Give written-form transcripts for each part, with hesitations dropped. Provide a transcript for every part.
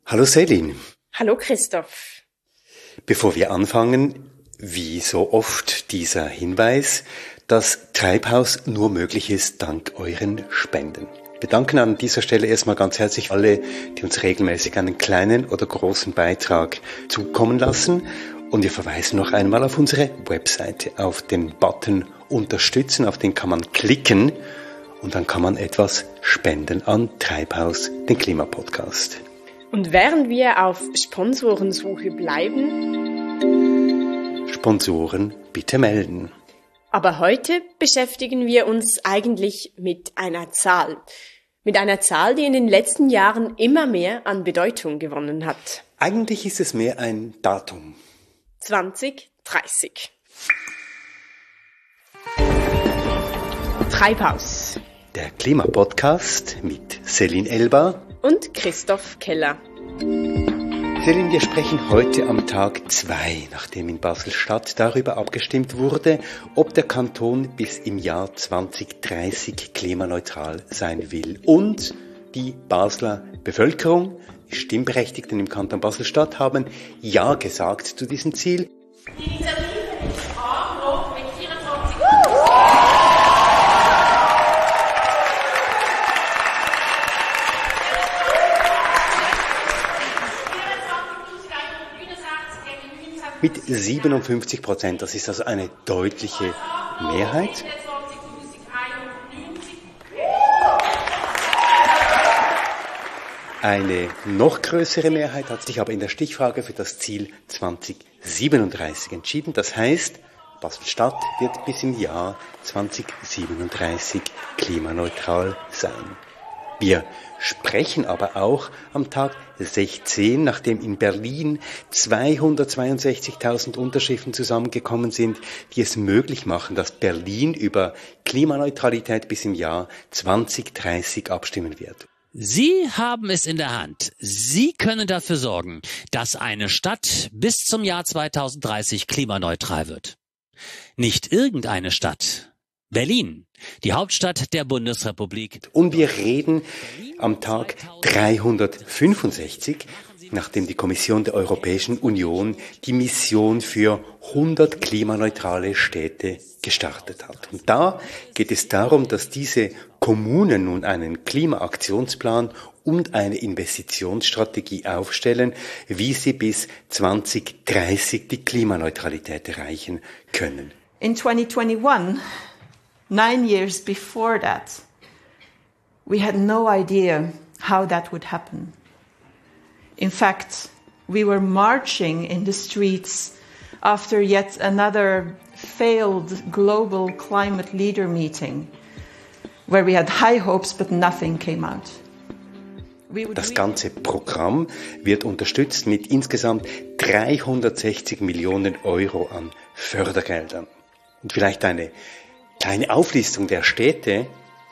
Hallo Selin. Hallo Christoph. Bevor wir anfangen, wie so oft dieser Hinweis, dass Treibhaus nur möglich ist dank euren Spenden. Wir danken an dieser Stelle erstmal ganz herzlich alle, die uns regelmäßig einen kleinen oder großen Beitrag zukommen lassen. Und wir verweisen noch einmal auf unsere Webseite, auf den Button Unterstützen, auf den kann man klicken und dann kann man etwas spenden an Treibhaus, den Klimapodcast. Und während wir auf Sponsorensuche bleiben, Sponsoren bitte melden. Aber heute beschäftigen wir uns eigentlich mit einer Zahl. Mit einer Zahl, die in den letzten Jahren immer mehr an Bedeutung gewonnen hat. Eigentlich ist es mehr ein Datum. 2030. Treibhaus. Der Klimapodcast mit Selin Elba und Christoph Keller. Selin, wir sprechen heute am Tag 2, nachdem in Basel-Stadt darüber abgestimmt wurde, ob der Kanton bis im Jahr 2030 klimaneutral sein will. Und die Basler Bevölkerung, die Stimmberechtigten im Kanton Basel-Stadt, haben Ja gesagt zu diesem Ziel. Die Initiative ist angenommen mit 24 Mit 57%, das ist also eine deutliche Mehrheit. Eine noch größere Mehrheit hat sich aber in der Stichfrage für das Ziel 2037 entschieden. Das heißt, Basel-Stadt wird bis im Jahr 2037 klimaneutral sein. Wir sprechen aber auch am Tag 16, nachdem in Berlin 262.000 Unterschriften zusammengekommen sind, die es möglich machen, dass Berlin über Klimaneutralität bis im Jahr 2030 abstimmen wird. Sie haben es in der Hand. Sie können dafür sorgen, dass eine Stadt bis zum Jahr 2030 klimaneutral wird. Nicht irgendeine Stadt. Berlin, die Hauptstadt der Bundesrepublik. Und wir reden am Tag 365, nachdem die Kommission der Europäischen Union die Mission für 100 klimaneutrale Städte gestartet hat. Und da geht es darum, dass diese Kommunen nun einen Klimaaktionsplan und eine Investitionsstrategie aufstellen, wie sie bis 2030 die Klimaneutralität erreichen können. In 2021, 9 years before that, we had no idea how that would happen. In fact, we were marching in the streets after yet another failed global climate leader meeting, where we had high hopes but nothing came out. Das ganze Programm wird unterstützt mit insgesamt 360 Millionen Euro an Fördergeldern. Und vielleicht eine kleine Auflistung der Städte.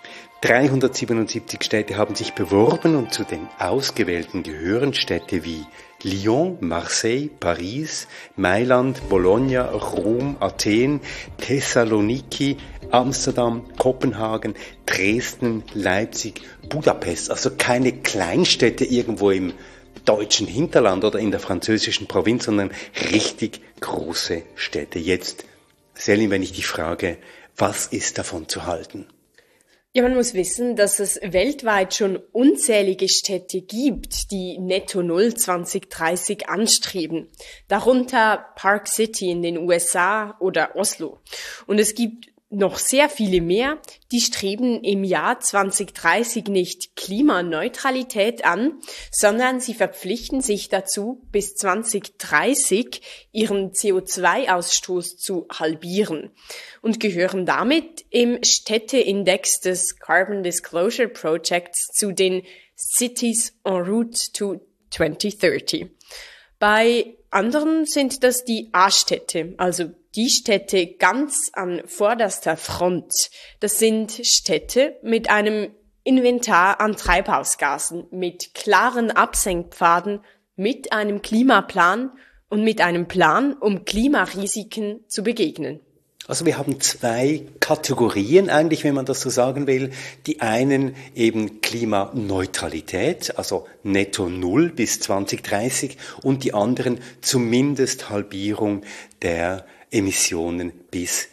377 Städte haben sich beworben und zu den Ausgewählten gehören Städte wie Lyon, Marseille, Paris, Mailand, Bologna, Rom, Athen, Thessaloniki, Amsterdam, Kopenhagen, Dresden, Leipzig, Budapest. Also keine Kleinstädte irgendwo im deutschen Hinterland oder in der französischen Provinz, sondern richtig große Städte. Jetzt, Selin, wenn ich dich frage, was ist davon zu halten? Ja, man muss wissen, dass es weltweit schon unzählige Städte gibt, die Netto Null 2030 anstreben. Darunter Park City in den USA oder Oslo. Und es gibt noch sehr viele mehr, die streben im Jahr 2030 nicht Klimaneutralität an, sondern sie verpflichten sich dazu, bis 2030 ihren CO2-Ausstoß zu halbieren und gehören damit im Städteindex des Carbon Disclosure Projects zu den Cities en route to 2030. Bei anderen sind das die A-Städte, also die Städte ganz an vorderster Front. Das sind Städte mit einem Inventar an Treibhausgasen, mit klaren Absenkpfaden, mit einem Klimaplan und mit einem Plan, um Klimarisiken zu begegnen. Also wir haben zwei Kategorien eigentlich, wenn man das so sagen will. Die einen eben Klimaneutralität, also netto Null bis 2030 und die anderen zumindest Halbierung der Emissionen bis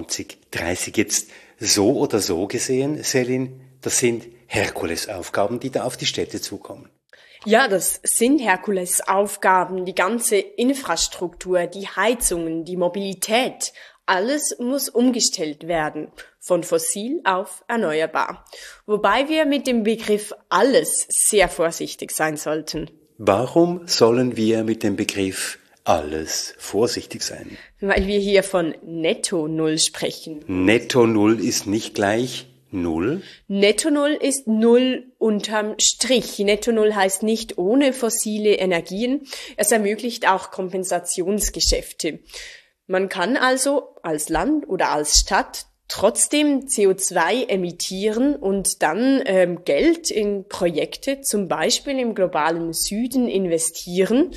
2030. Jetzt so oder so gesehen, Selin, das sind Herkulesaufgaben, die da auf die Städte zukommen. Ja, das sind Herkulesaufgaben. Die ganze Infrastruktur, die Heizungen, die Mobilität, alles muss umgestellt werden, von fossil auf erneuerbar. Wobei wir mit dem Begriff alles sehr vorsichtig sein sollten. Warum sollen wir mit dem Begriff alles vorsichtig sein? Weil wir hier von Netto Null sprechen. Netto Null ist nicht gleich Null? Netto Null ist Null unterm Strich. Netto Null heißt nicht ohne fossile Energien. Es ermöglicht auch Kompensationsgeschäfte. Man kann also als Land oder als Stadt trotzdem CO2 emittieren und dann Geld in Projekte, zum Beispiel im globalen Süden, investieren,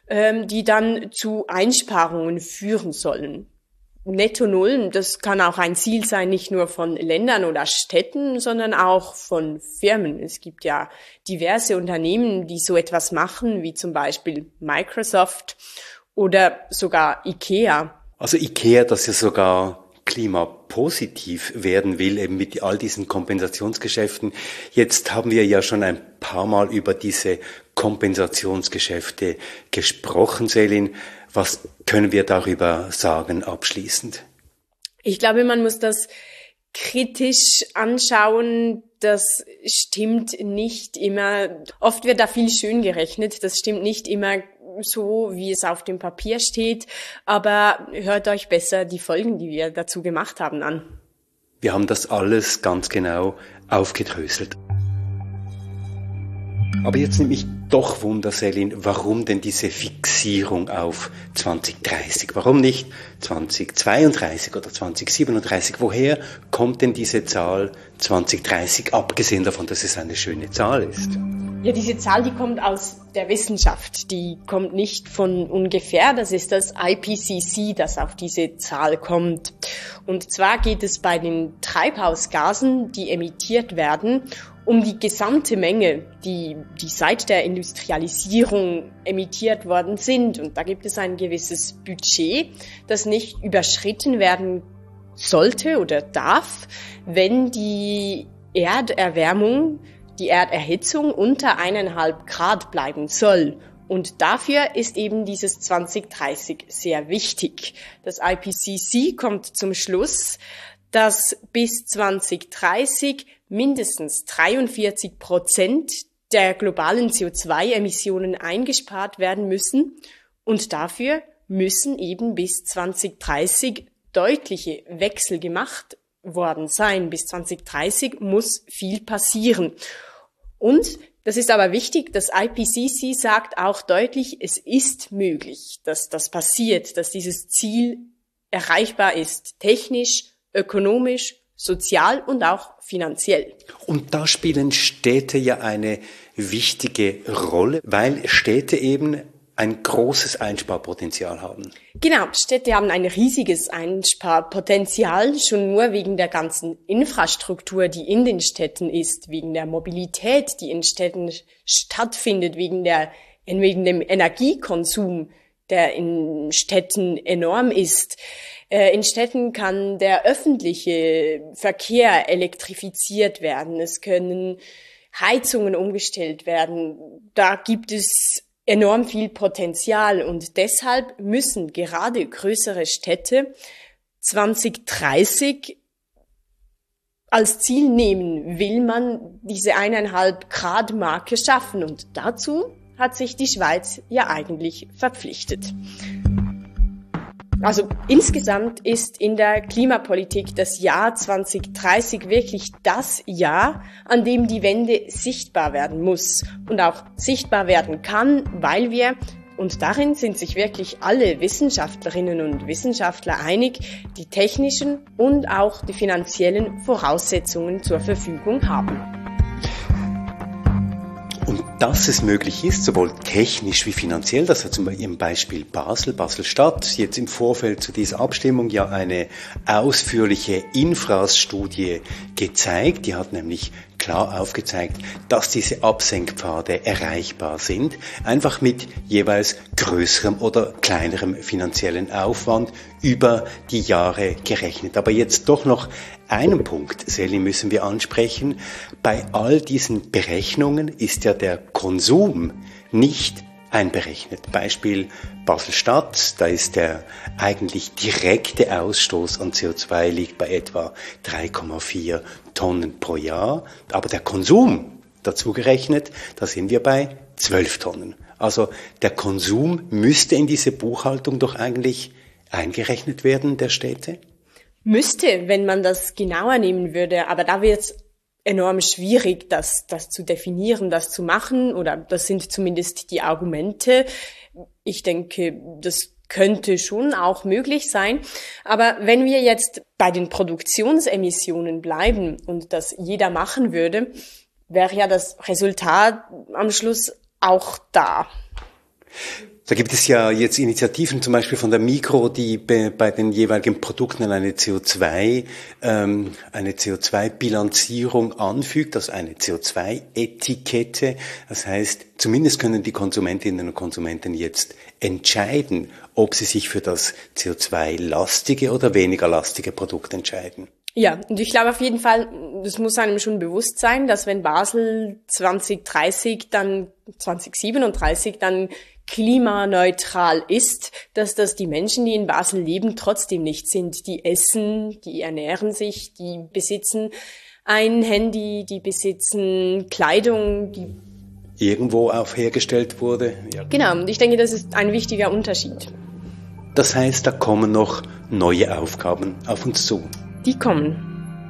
die dann zu Einsparungen führen sollen. Netto Null, das kann auch ein Ziel sein, nicht nur von Ländern oder Städten, sondern auch von Firmen. Es gibt ja diverse Unternehmen, die so etwas machen, wie zum Beispiel Microsoft oder sogar IKEA. Also IKEA, das ja sogar klimapositiv werden will, eben mit all diesen Kompensationsgeschäften. Jetzt haben wir ja schon ein paar Mal über diese Kompensationsgeschäfte gesprochen, Selin. Was können wir darüber sagen abschließend? Ich glaube, man muss das kritisch anschauen. Das stimmt nicht immer. Oft wird da viel schön gerechnet. Das stimmt nicht immer so, wie es auf dem Papier steht. Aber hört euch besser die Folgen, die wir dazu gemacht haben, an. Wir haben das alles ganz genau aufgedröselt. Aber jetzt nimmt mich doch Wunder, Selin, warum denn diese Fixierung auf 2030? Warum nicht 2032 oder 2037? Woher kommt denn diese Zahl 2030, abgesehen davon, dass es eine schöne Zahl ist? Ja, diese Zahl, die kommt aus der Wissenschaft. Die kommt nicht von ungefähr. Das ist das IPCC, das auf diese Zahl kommt. Und zwar geht es bei den Treibhausgasen, die emittiert werden, um die gesamte Menge, die seit der Industrialisierung emittiert worden sind. Und da gibt es ein gewisses Budget, das nicht überschritten werden sollte oder darf, wenn die Erderwärmung, die Erderhitzung unter 1,5 Grad bleiben soll. Und dafür ist eben dieses 2030 sehr wichtig. Das IPCC kommt zum Schluss, dass bis 2030 mindestens 43% der globalen CO2-Emissionen eingespart werden müssen. Und dafür müssen eben bis 2030 deutliche Wechsel gemacht worden sein. Bis 2030 muss viel passieren. Und das ist aber wichtig, das IPCC sagt auch deutlich, es ist möglich, dass das passiert, dass dieses Ziel erreichbar ist, technisch, ökonomisch, sozial und auch finanziell. Und da spielen Städte ja eine wichtige Rolle, weil Städte eben ein großes Einsparpotenzial haben. Genau, Städte haben ein riesiges Einsparpotenzial, schon nur wegen der ganzen Infrastruktur, die in den Städten ist, wegen der Mobilität, die in Städten stattfindet, wegen dem Energiekonsum, der in Städten enorm ist. In Städten kann der öffentliche Verkehr elektrifiziert werden. Es können Heizungen umgestellt werden. Da gibt es enorm viel Potenzial und deshalb müssen gerade größere Städte 2030 als Ziel nehmen, will man diese 1,5 Grad Marke schaffen und dazu hat sich die Schweiz ja eigentlich verpflichtet. Also insgesamt ist in der Klimapolitik das Jahr 2030 wirklich das Jahr, an dem die Wende sichtbar werden muss und auch sichtbar werden kann, weil wir, und darin sind sich wirklich alle Wissenschaftlerinnen und Wissenschaftler einig, die technischen und auch die finanziellen Voraussetzungen zur Verfügung haben. Und dass es möglich ist, sowohl technisch wie finanziell, das hat zum Beispiel im Beispiel Basel-Stadt jetzt im Vorfeld zu dieser Abstimmung ja eine ausführliche Infrastudie gezeigt. Die hat nämlich klar aufgezeigt, dass diese Absenkpfade erreichbar sind, einfach mit jeweils größerem oder kleinerem finanziellen Aufwand über die Jahre gerechnet. Aber jetzt doch noch einen Punkt, Seli, müssen wir ansprechen. Bei all diesen Berechnungen ist ja der Konsum nicht einberechnet. Beispiel Basel-Stadt, da ist der eigentlich direkte Ausstoß an CO2 liegt bei etwa 3,4 Tonnen pro Jahr, aber der Konsum dazu gerechnet, da sind wir bei 12 Tonnen. Also der Konsum müsste in diese Buchhaltung doch eigentlich eingerechnet werden der Städte? Müsste, wenn man das genauer nehmen würde, aber da wird es enorm schwierig, das zu definieren, das zu machen, oder das sind zumindest die Argumente. Ich denke, das könnte schon auch möglich sein. Aber wenn wir jetzt bei den Produktionsemissionen bleiben und das jeder machen würde, wäre ja das Resultat am Schluss auch da. Da gibt es ja jetzt Initiativen, zum Beispiel von der Migros, die bei den jeweiligen Produkten eine CO2-Bilanzierung anfügt, also eine CO2-Etikette. Das heißt, zumindest können die Konsumentinnen und Konsumenten jetzt entscheiden, ob sie sich für das CO2-lastige oder weniger lastige Produkt entscheiden. Ja, und ich glaube auf jeden Fall, das muss einem schon bewusst sein, dass wenn Basel 2037 dann klimaneutral ist, dass das die Menschen, die in Basel leben, trotzdem nicht sind. Die essen, die ernähren sich, die besitzen ein Handy, die besitzen Kleidung, die irgendwo auch hergestellt wurde. Ja. Genau, und ich denke, das ist ein wichtiger Unterschied. Das heißt, da kommen noch neue Aufgaben auf uns zu. Die kommen.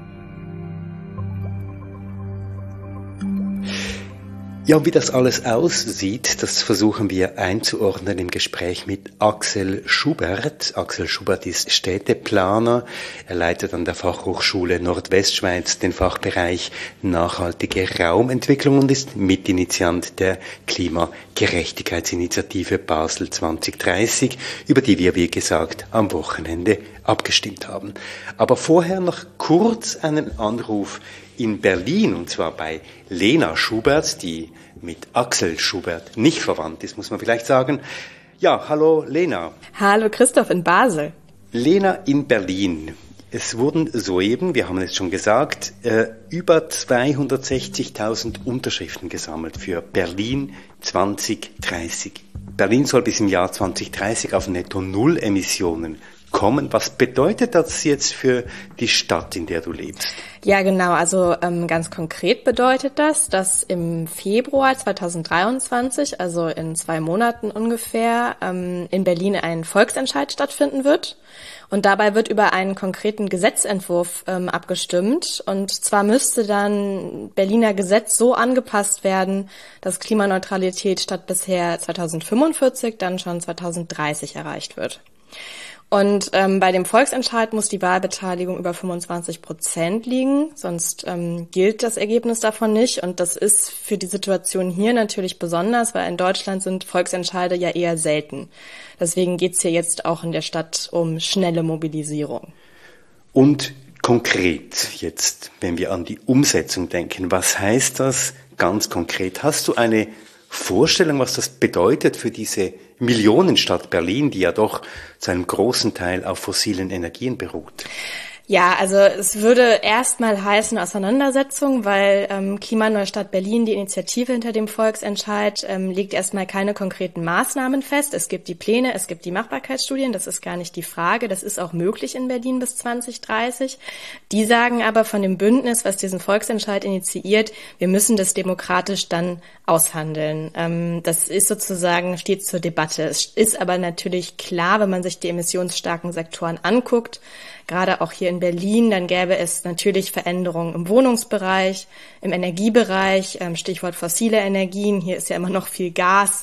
Ja, und wie das alles aussieht, das versuchen wir einzuordnen im Gespräch mit Axel Schubert. Axel Schubert ist Städteplaner. Er leitet an der Fachhochschule Nordwestschweiz den Fachbereich nachhaltige Raumentwicklung und ist Mitinitiant der Klimagerechtigkeitsinitiative Basel 2030, über die wir, wie gesagt, am Wochenende abgestimmt haben. Aber vorher noch kurz einen Anruf in Berlin, und zwar bei Lena Schubert, die mit Axel Schubert nicht verwandt ist, muss man vielleicht sagen. Ja, hallo Lena. Hallo Christoph in Basel. Lena in Berlin. Es wurden soeben, wir haben es schon gesagt, über 260.000 Unterschriften gesammelt für Berlin 2030. Berlin soll bis im Jahr 2030 auf Netto-Null-Emissionen kommen. Was bedeutet das jetzt für die Stadt, in der du lebst? Ja, genau. Also ganz konkret bedeutet das, dass im Februar 2023, also in 2 Monaten ungefähr, in Berlin ein Volksentscheid stattfinden wird. Und dabei wird über einen konkreten Gesetzentwurf abgestimmt. Und zwar müsste dann Berliner Gesetz so angepasst werden, dass Klimaneutralität statt bisher 2045 dann schon 2030 erreicht wird. Und bei dem Volksentscheid muss die Wahlbeteiligung über 25% liegen, sonst gilt das Ergebnis davon nicht. Und das ist für die Situation hier natürlich besonders, weil in Deutschland sind Volksentscheide ja eher selten. Deswegen geht's hier jetzt auch in der Stadt um schnelle Mobilisierung. Und konkret jetzt, wenn wir an die Umsetzung denken, was heißt das ganz konkret? Hast du eine Vorstellung, was das bedeutet für diese Millionenstadt Berlin, die ja doch zu einem großen Teil auf fossilen Energien beruht? Ja, also es würde erstmal heißen Auseinandersetzung, weil Klimaneustadt Berlin, die Initiative hinter dem Volksentscheid, legt erstmal keine konkreten Maßnahmen fest. Es gibt die Pläne, es gibt die Machbarkeitsstudien, das ist gar nicht die Frage. Das ist auch möglich in Berlin bis 2030. Die sagen aber von dem Bündnis, was diesen Volksentscheid initiiert, wir müssen das demokratisch dann aushandeln. Das ist sozusagen, steht zur Debatte. Es ist aber natürlich klar, wenn man sich die emissionsstarken Sektoren anguckt, gerade auch hier in Berlin, dann gäbe es natürlich Veränderungen im Wohnungsbereich, im Energiebereich, Stichwort fossile Energien, hier ist ja immer noch viel Gas.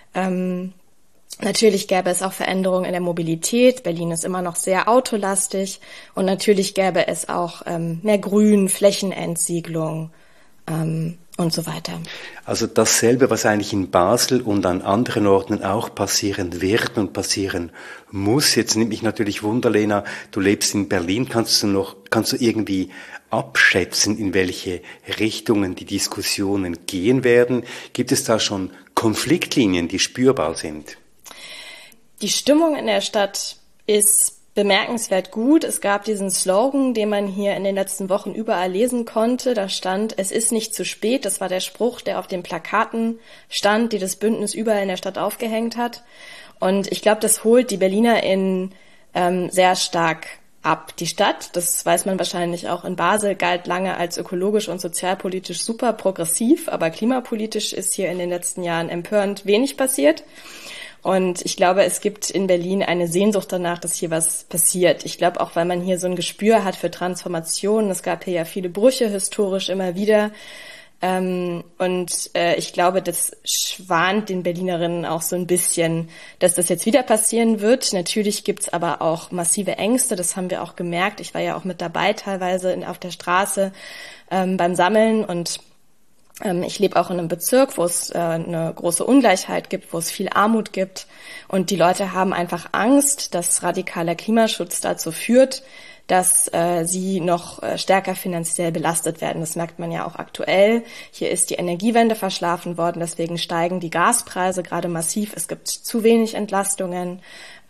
Natürlich gäbe es auch Veränderungen in der Mobilität, Berlin ist immer noch sehr autolastig und natürlich gäbe es auch mehr Grün, Flächenentsiedlung und und so weiter. Also dasselbe, was eigentlich in Basel und an anderen Orten auch passieren wird und passieren muss. Jetzt nimmt mich natürlich Wunder, Lena, du lebst in Berlin, kannst du irgendwie abschätzen, in welche Richtungen die Diskussionen gehen werden? Gibt es da schon Konfliktlinien, die spürbar sind? Die Stimmung in der Stadt ist bemerkenswert gut. Es gab diesen Slogan, den man hier in den letzten Wochen überall lesen konnte. Da stand, es ist nicht zu spät. Das war der Spruch, der auf den Plakaten stand, die das Bündnis überall in der Stadt aufgehängt hat. Und ich glaube, das holt die BerlinerInnen sehr stark ab. Die Stadt, das weiß man wahrscheinlich auch in Basel, galt lange als ökologisch und sozialpolitisch super progressiv, aber klimapolitisch ist hier in den letzten Jahren empörend wenig passiert. Und ich glaube, es gibt in Berlin eine Sehnsucht danach, dass hier was passiert. Ich glaube auch, weil man hier so ein Gespür hat für Transformationen. Es gab hier ja viele Brüche historisch immer wieder. Ich glaube, das schwant den Berlinerinnen auch so ein bisschen, dass das jetzt wieder passieren wird. Natürlich gibt's aber auch massive Ängste. Das haben wir auch gemerkt. Ich war ja auch mit dabei teilweise auf der Straße beim Sammeln und ich lebe auch in einem Bezirk, wo es eine große Ungleichheit gibt, wo es viel Armut gibt. Und die Leute haben einfach Angst, dass radikaler Klimaschutz dazu führt, dass sie noch stärker finanziell belastet werden. Das merkt man ja auch aktuell. Hier ist die Energiewende verschlafen worden, deswegen steigen die Gaspreise gerade massiv. Es gibt zu wenig Entlastungen.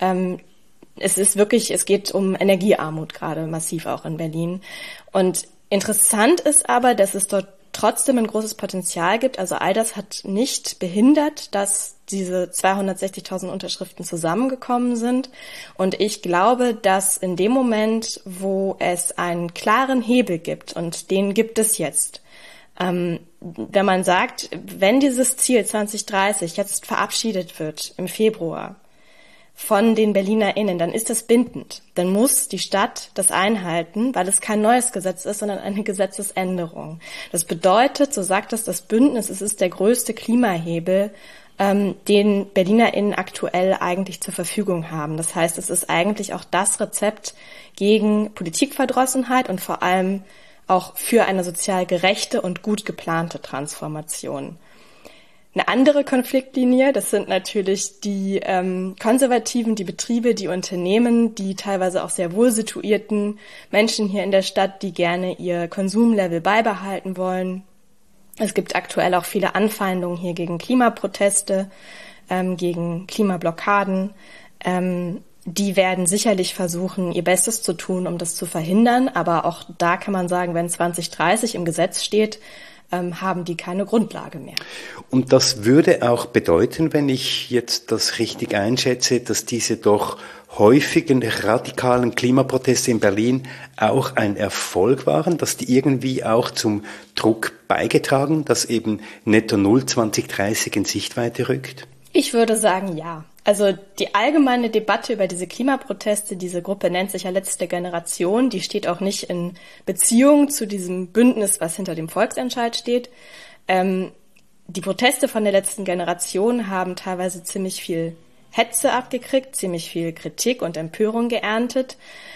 Es geht um Energiearmut gerade massiv auch in Berlin. Und interessant ist aber, dass es dort trotzdem ein großes Potenzial gibt. Also all das hat nicht behindert, dass diese 260.000 Unterschriften zusammengekommen sind. Und ich glaube, dass in dem Moment, wo es einen klaren Hebel gibt, und den gibt es jetzt, wenn man sagt, wenn dieses Ziel 2030 jetzt verabschiedet wird im Februar von den BerlinerInnen, dann ist das bindend. Dann muss die Stadt das einhalten, weil es kein neues Gesetz ist, sondern eine Gesetzesänderung. Das bedeutet, so sagt es das Bündnis, es ist der größte Klimahebel, den BerlinerInnen aktuell eigentlich zur Verfügung haben. Das heißt, es ist eigentlich auch das Rezept gegen Politikverdrossenheit und vor allem auch für eine sozial gerechte und gut geplante Transformation. Eine andere Konfliktlinie, das sind natürlich die Konservativen, die Betriebe, die Unternehmen, die teilweise auch sehr wohl situierten Menschen hier in der Stadt, die gerne ihr Konsumlevel beibehalten wollen. Es gibt aktuell auch viele Anfeindungen hier gegen Klimaproteste, gegen Klimablockaden. Die werden sicherlich versuchen, ihr Bestes zu tun, um das zu verhindern. Aber auch da kann man sagen, wenn 2030 im Gesetz steht, haben die keine Grundlage mehr. Und das würde auch bedeuten, wenn ich jetzt das richtig einschätze, dass diese doch häufigen radikalen Klimaproteste in Berlin auch ein Erfolg waren, dass die irgendwie auch zum Druck beigetragen, dass eben Netto Null 2030 in Sichtweite rückt? Ich würde sagen, ja. Also die allgemeine Debatte über diese Klimaproteste, diese Gruppe nennt sich ja Letzte Generation, die steht auch nicht in Beziehung zu diesem Bündnis, was hinter dem Volksentscheid steht. Die Proteste von der Letzten Generation haben teilweise ziemlich viel Hetze abgekriegt, ziemlich viel Kritik und Empörung geerntet.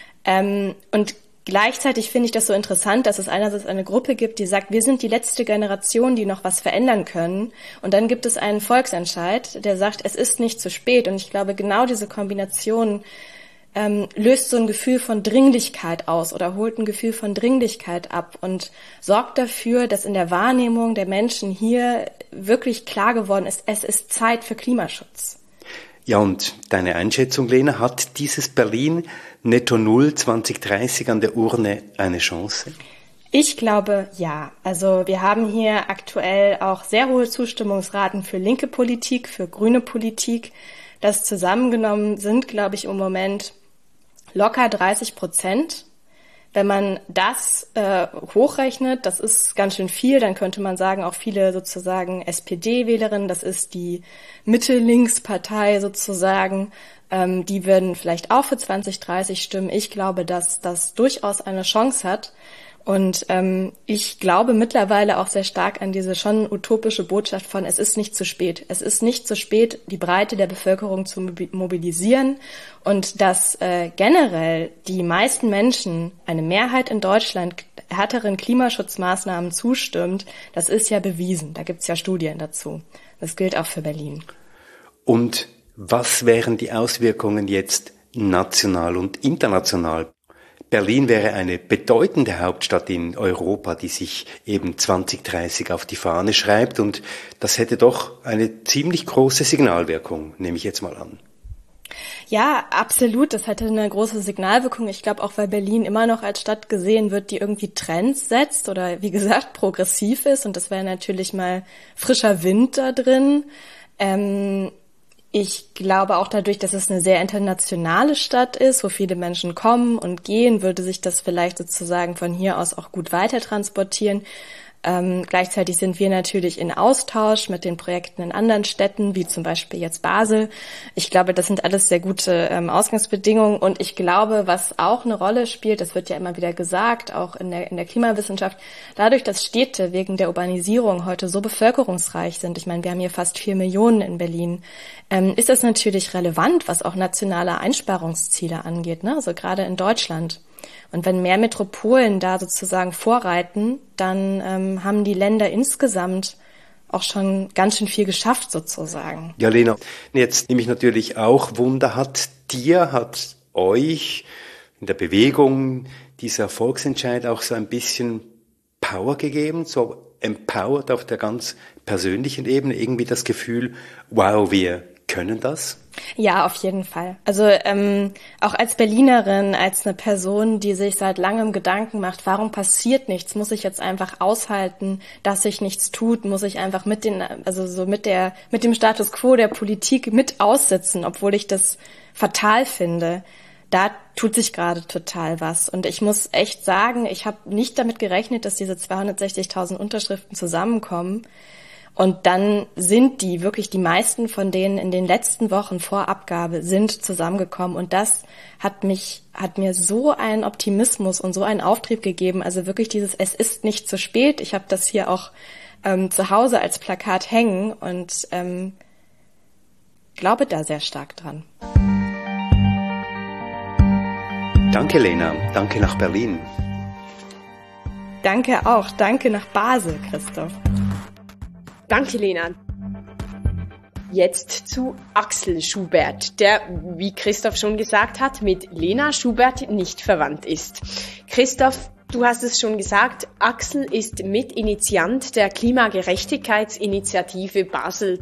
Und gleichzeitig finde ich das so interessant, dass es einerseits eine Gruppe gibt, die sagt, wir sind die letzte Generation, die noch was verändern können. Und dann gibt es einen Volksentscheid, der sagt, es ist nicht zu spät. Und ich glaube, genau diese Kombination löst so ein Gefühl von Dringlichkeit aus oder holt ein Gefühl von Dringlichkeit ab und sorgt dafür, dass in der Wahrnehmung der Menschen hier wirklich klar geworden ist, es ist Zeit für Klimaschutz. Ja, und deine Einschätzung, Lena, hat dieses Berlin Netto Null 2030 an der Urne eine Chance? Ich glaube, ja. Also wir haben hier aktuell auch sehr hohe Zustimmungsraten für linke Politik, für grüne Politik. Das zusammengenommen sind, glaube ich, im Moment locker 30%. Wenn man das hochrechnet, das ist ganz schön viel, dann könnte man sagen, auch viele sozusagen SPD-Wählerinnen, das ist die Mitte-Links-Partei sozusagen, die würden vielleicht auch für 2030 stimmen. Ich glaube, dass das durchaus eine Chance hat. Und ich glaube mittlerweile auch sehr stark an diese schon utopische Botschaft von, es ist nicht zu spät. Es ist nicht zu spät, die Breite der Bevölkerung zu mobilisieren und dass generell die meisten Menschen, eine Mehrheit in Deutschland, härteren Klimaschutzmaßnahmen zustimmt, das ist ja bewiesen. Da gibt's ja Studien dazu. Das gilt auch für Berlin. Und was wären die Auswirkungen jetzt national und international? Berlin wäre eine bedeutende Hauptstadt in Europa, die sich eben 2030 auf die Fahne schreibt, und das hätte doch eine ziemlich große Signalwirkung, nehme ich jetzt mal an. Ja, absolut. Das hätte eine große Signalwirkung. Ich glaube auch, weil Berlin immer noch als Stadt gesehen wird, die irgendwie Trends setzt oder wie gesagt progressiv ist, und das wäre natürlich mal frischer Wind da drin. Ich glaube auch dadurch, dass es eine sehr internationale Stadt ist, wo viele Menschen kommen und gehen, würde sich das vielleicht sozusagen von hier aus auch gut weiter transportieren. Gleichzeitig sind wir natürlich in Austausch mit den Projekten in anderen Städten, wie zum Beispiel jetzt Basel. Ich glaube, das sind alles sehr gute Ausgangsbedingungen. Und ich glaube, was auch eine Rolle spielt, das wird ja immer wieder gesagt, auch in der Klimawissenschaft, dadurch, dass Städte wegen der Urbanisierung heute so bevölkerungsreich sind, ich meine, wir haben hier fast 4 Millionen in Berlin, ist das natürlich relevant, was auch nationale Einsparungsziele angeht, ne? Also gerade in Deutschland. Und wenn mehr Metropolen da sozusagen vorreiten, dann haben die Länder insgesamt auch schon ganz schön viel geschafft sozusagen. Ja, Lena, jetzt nehme ich natürlich auch Wunder, hat euch in der Bewegung dieser Volksentscheid auch so ein bisschen Power gegeben, so empowered auf der ganz persönlichen Ebene, irgendwie das Gefühl, wow, wir können das? Ja, auf jeden Fall. Also auch als Berlinerin, als eine Person, die sich seit langem Gedanken macht, warum passiert nichts, muss ich jetzt einfach aushalten, dass sich nichts tut, muss ich einfach mit dem Status quo der Politik mit aussitzen, obwohl ich das fatal finde. Da tut sich gerade total was. Und ich muss echt sagen, ich habe nicht damit gerechnet, dass diese 260.000 Unterschriften zusammenkommen. Und dann sind die meisten von denen in den letzten Wochen vor Abgabe sind zusammengekommen. Und das hat mir so einen Optimismus und so einen Auftrieb gegeben. Also wirklich es ist nicht zu spät. Ich habe das hier auch zu Hause als Plakat hängen und glaube da sehr stark dran. Danke, Lena. Danke nach Berlin. Danke auch. Danke nach Basel, Christoph. Danke, Lena. Jetzt zu Axel Schubert, der, wie Christoph schon gesagt hat, mit Lena Schubert nicht verwandt ist. Christoph, du hast es schon gesagt, Axel ist Mitinitiant der Klimagerechtigkeitsinitiative Basel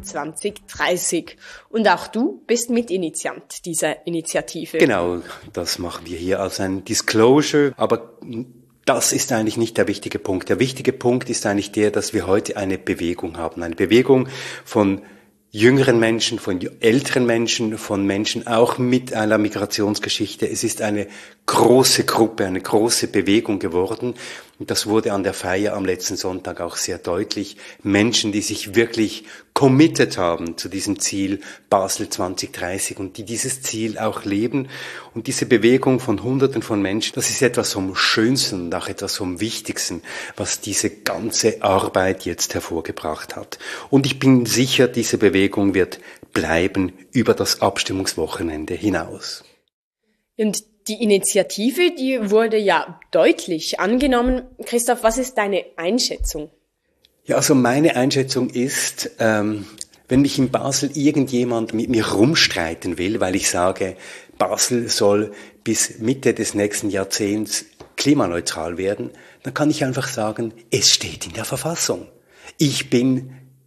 2030. Und auch du bist Mitinitiant dieser Initiative. Genau, das machen wir hier als ein Disclosure, aber das ist eigentlich nicht der wichtige Punkt. Der wichtige Punkt ist eigentlich der, dass wir heute eine Bewegung haben. Eine Bewegung von jüngeren Menschen, von älteren Menschen, von Menschen auch mit einer Migrationsgeschichte. Es ist eine große Gruppe, eine große Bewegung geworden. Und das wurde an der Feier am letzten Sonntag auch sehr deutlich. Menschen, die sich wirklich committed haben zu diesem Ziel Basel 2030 und die dieses Ziel auch leben. Und diese Bewegung von Hunderten von Menschen, das ist etwas vom Schönsten und auch etwas vom Wichtigsten, was diese ganze Arbeit jetzt hervorgebracht hat. Und ich bin sicher, diese Bewegung wird bleiben über das Abstimmungswochenende hinaus. Und die Initiative, die wurde ja deutlich angenommen. Christoph, was ist deine Einschätzung? Ja, also meine Einschätzung ist, wenn mich in Basel irgendjemand mit mir rumstreiten will, weil ich sage, Basel soll bis Mitte des nächsten Jahrzehnts klimaneutral werden, dann kann ich einfach sagen, es steht in der Verfassung. Ich bin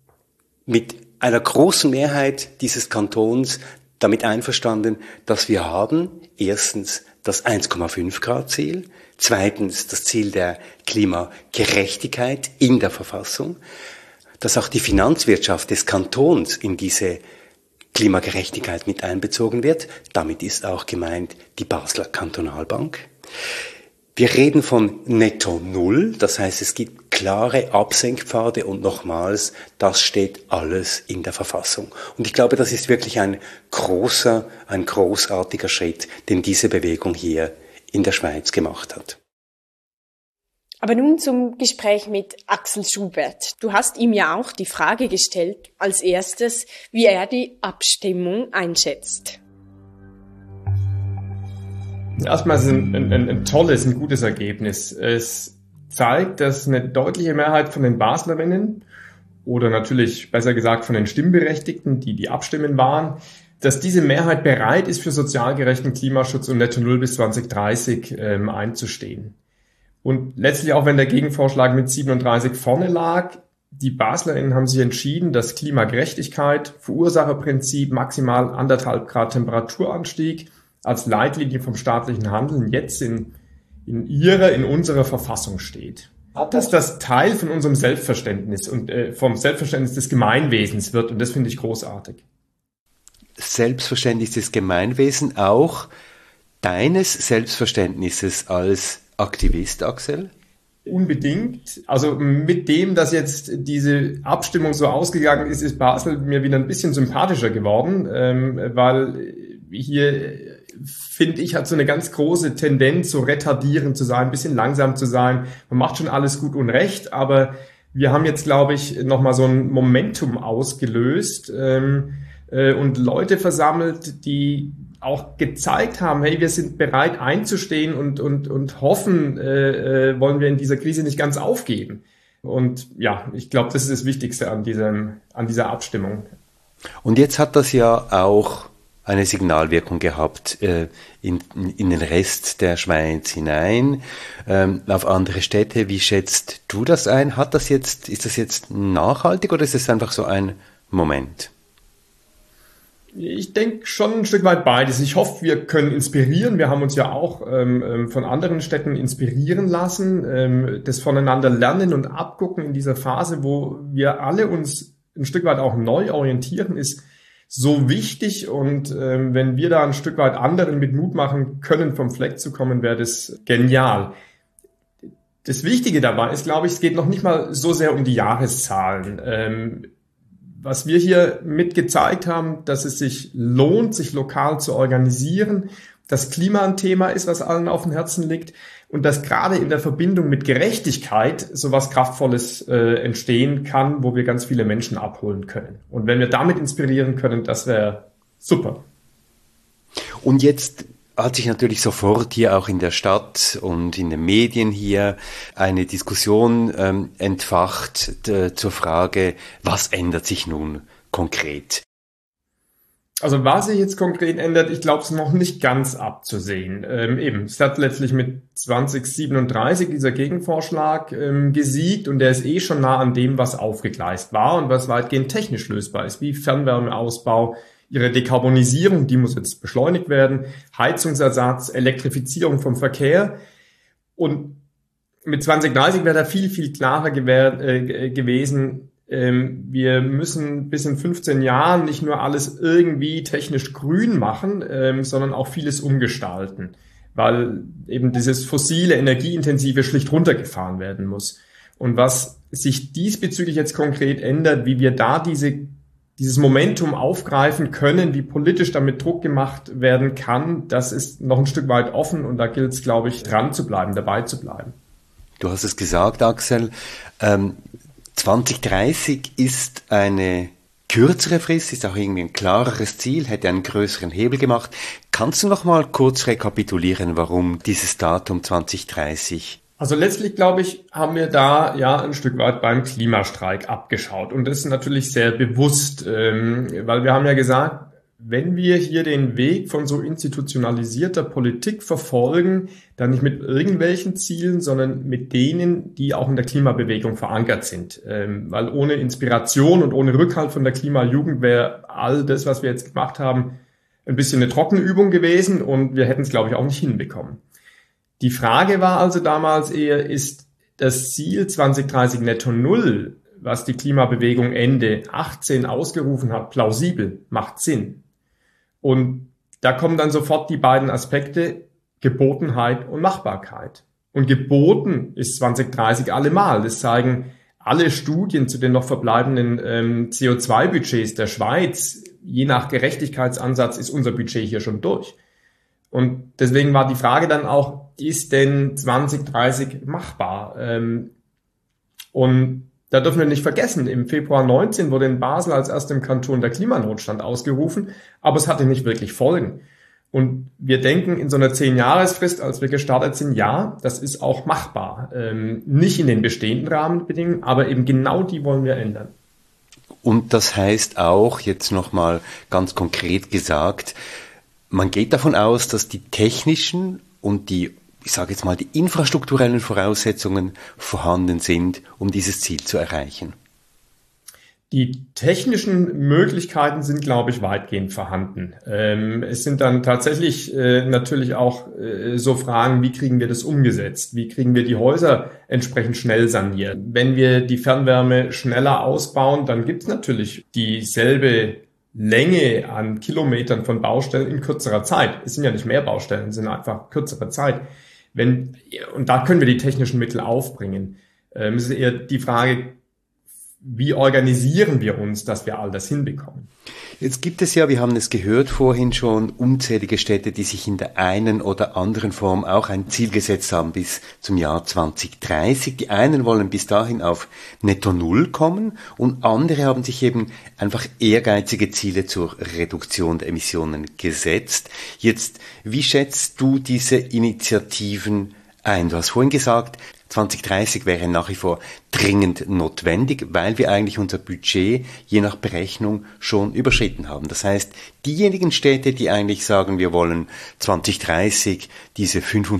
mit einer großen Mehrheit dieses Kantons damit einverstanden, dass wir haben, erstens das 1,5 Grad Ziel, zweitens das Ziel der Klimagerechtigkeit in der Verfassung, dass auch die Finanzwirtschaft des Kantons in diese Klimagerechtigkeit mit einbezogen wird. Damit ist auch gemeint die Basler Kantonalbank. Wir reden von Netto Null, das heißt, es gibt klare Absenkpfade und nochmals, das steht alles in der Verfassung. Und ich glaube, das ist wirklich ein großartiger Schritt, den diese Bewegung hier in der Schweiz gemacht hat. Aber nun zum Gespräch mit Axel Schubert. Du hast ihm ja auch die Frage gestellt, als erstes, wie er die Abstimmung einschätzt. Erstmal ist es ein tolles, ein gutes Ergebnis. Es zeigt, dass eine deutliche Mehrheit von den Baslerinnen oder natürlich besser gesagt von den Stimmberechtigten, die abstimmen waren, dass diese Mehrheit bereit ist, für sozial gerechten Klimaschutz und Netto Null bis 2030 einzustehen. Und letztlich auch, wenn der Gegenvorschlag mit 37 vorne lag, die BaslerInnen haben sich entschieden, dass Klimagerechtigkeit, Verursacherprinzip, maximal 1,5 Grad Temperaturanstieg als Leitlinie vom staatlichen Handeln jetzt in unserer Verfassung steht. Dass das Teil von unserem Selbstverständnis und vom Selbstverständnis des Gemeinwesens wird, und das finde ich großartig. Selbstverständnis des Gemeinwesens, auch deines Selbstverständnisses als Aktivist, Axel? Unbedingt. Also mit dem, dass jetzt diese Abstimmung so ausgegangen ist, ist Basel mir wieder ein bisschen sympathischer geworden, weil hier, finde ich, hat so eine ganz große Tendenz, so retardierend zu sein, ein bisschen langsam zu sein. Man macht schon alles gut und recht, aber wir haben jetzt, glaube ich, nochmal so ein Momentum ausgelöst und Leute versammelt, die auch gezeigt haben, hey, wir sind bereit einzustehen und hoffen, wollen wir in dieser Krise nicht ganz aufgeben. Und ja, ich glaube, das ist das Wichtigste an dieser Abstimmung. Und jetzt hat das ja auch eine Signalwirkung gehabt in den Rest der Schweiz hinein, auf andere Städte. Wie schätzt du das ein? Ist das jetzt nachhaltig oder ist es einfach so ein Moment? Ich denke schon ein Stück weit beides. Ich hoffe, wir können inspirieren. Wir haben uns ja auch von anderen Städten inspirieren lassen, das voneinander lernen und abgucken in dieser Phase, wo wir alle uns ein Stück weit auch neu orientieren, ist so wichtig. Und wenn wir da ein Stück weit anderen mit Mut machen können, vom Fleck zu kommen, wäre das genial. Das Wichtige dabei ist, glaube ich, es geht noch nicht mal so sehr um die Jahreszahlen. Was wir hier mit gezeigt haben, dass es sich lohnt, sich lokal zu organisieren, dass Klima ein Thema ist, was allen auf dem Herzen liegt und dass gerade in der Verbindung mit Gerechtigkeit sowas Kraftvolles entstehen kann, wo wir ganz viele Menschen abholen können. Und wenn wir damit inspirieren können, das wäre super. Und jetzt hat sich natürlich sofort hier auch in der Stadt und in den Medien hier eine Diskussion entfacht zur Frage, was ändert sich nun konkret? Also was sich jetzt konkret ändert, ich glaube, es ist noch nicht ganz abzusehen. Es hat letztlich mit 2037 dieser Gegenvorschlag gesiegt und der ist schon nah an dem, was aufgegleist war und was weitgehend technisch lösbar ist, wie Fernwärmeausbau, ihre Dekarbonisierung, die muss jetzt beschleunigt werden, Heizungsersatz, Elektrifizierung vom Verkehr. Und mit 2030 wäre da viel, viel klarer gewesen, wir müssen bis in 15 Jahren nicht nur alles irgendwie technisch grün machen, sondern auch vieles umgestalten, weil eben dieses fossile, energieintensive schlicht runtergefahren werden muss. Und was sich diesbezüglich jetzt konkret ändert, wie wir da dieses Momentum aufgreifen können, wie politisch damit Druck gemacht werden kann, das ist noch ein Stück weit offen und da gilt es, glaube ich, dran zu bleiben, dabei zu bleiben. Du hast es gesagt, Axel, 2030 ist eine kürzere Frist, ist auch irgendwie ein klareres Ziel, hätte einen größeren Hebel gemacht. Kannst du noch mal kurz rekapitulieren, warum dieses Datum 2030? Also letztlich, glaube ich, haben wir da ja ein Stück weit beim Klimastreik abgeschaut. Und das ist natürlich sehr bewusst, weil wir haben ja gesagt, wenn wir hier den Weg von so institutionalisierter Politik verfolgen, dann nicht mit irgendwelchen Zielen, sondern mit denen, die auch in der Klimabewegung verankert sind. Weil ohne Inspiration und ohne Rückhalt von der Klimajugend wäre all das, was wir jetzt gemacht haben, ein bisschen eine Trockenübung gewesen und wir hätten es, glaube ich, auch nicht hinbekommen. Die Frage war also damals eher, ist das Ziel 2030 Netto Null, was die Klimabewegung Ende 18 ausgerufen hat, plausibel, macht Sinn? Und da kommen dann sofort die beiden Aspekte Gebotenheit und Machbarkeit. Und geboten ist 2030 allemal. Das zeigen alle Studien zu den noch verbleibenden CO2-Budgets der Schweiz. Je nach Gerechtigkeitsansatz ist unser Budget hier schon durch. Und deswegen war die Frage dann auch, ist denn 2030 machbar? Und da dürfen wir nicht vergessen, im Februar 19 wurde in Basel als erstem Kanton der Klimanotstand ausgerufen, aber es hatte nicht wirklich Folgen. Und wir denken in so einer 10-Jahresfrist, als wir gestartet sind, ja, das ist auch machbar. Nicht in den bestehenden Rahmenbedingungen, aber eben genau die wollen wir ändern. Und das heißt auch, jetzt nochmal ganz konkret gesagt, man geht davon aus, dass die technischen und die infrastrukturellen Voraussetzungen vorhanden sind, um dieses Ziel zu erreichen. Die technischen Möglichkeiten sind, glaube ich, weitgehend vorhanden. Es sind dann tatsächlich natürlich auch so Fragen, wie kriegen wir das umgesetzt? Wie kriegen wir die Häuser entsprechend schnell saniert? Wenn wir die Fernwärme schneller ausbauen, dann gibt es natürlich dieselbe Länge an Kilometern von Baustellen in kürzerer Zeit. Es sind ja nicht mehr Baustellen, es sind einfach kürzere Zeit. Und da können wir die technischen Mittel aufbringen. Es ist eher die Frage, wie organisieren wir uns, dass wir all das hinbekommen? Jetzt gibt es ja, wir haben es gehört vorhin schon, unzählige Städte, die sich in der einen oder anderen Form auch ein Ziel gesetzt haben bis zum Jahr 2030. Die einen wollen bis dahin auf Netto Null kommen und andere haben sich eben einfach ehrgeizige Ziele zur Reduktion der Emissionen gesetzt. Jetzt, wie schätzt du diese Initiativen ein? Du hast vorhin gesagt, 2030 wäre nach wie vor dringend notwendig, weil wir eigentlich unser Budget je nach Berechnung schon überschritten haben. Das heißt, diejenigen Städte, die eigentlich sagen, wir wollen 2030 diese